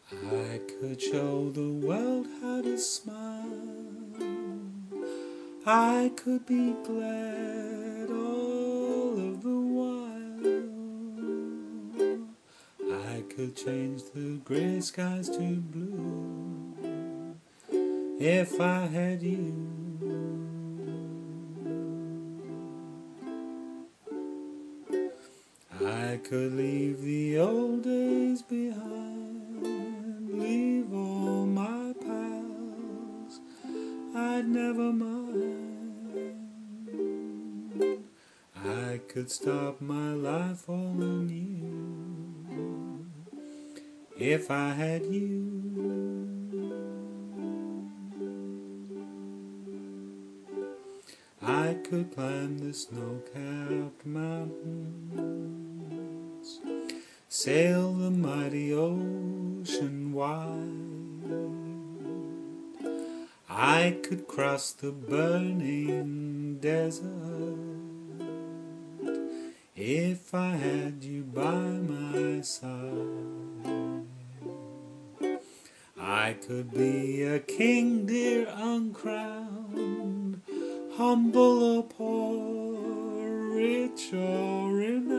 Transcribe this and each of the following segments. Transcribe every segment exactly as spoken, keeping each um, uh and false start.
I could show the world how to smile. I could be glad all of the while. I could change the gray skies to blue if I had you. I could leave the old days behind, leave all my pals, I'd never mind. I could start my life all anew if I had you. I could climb the snow-capped mountains, sail the mighty ocean wide. I could cross the burning desert if I had you by my side. I could be a king, dear, uncrowned, humble or poor, rich or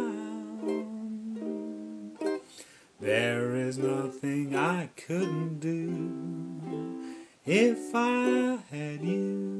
renowned. There is nothing I couldn't do if I had you.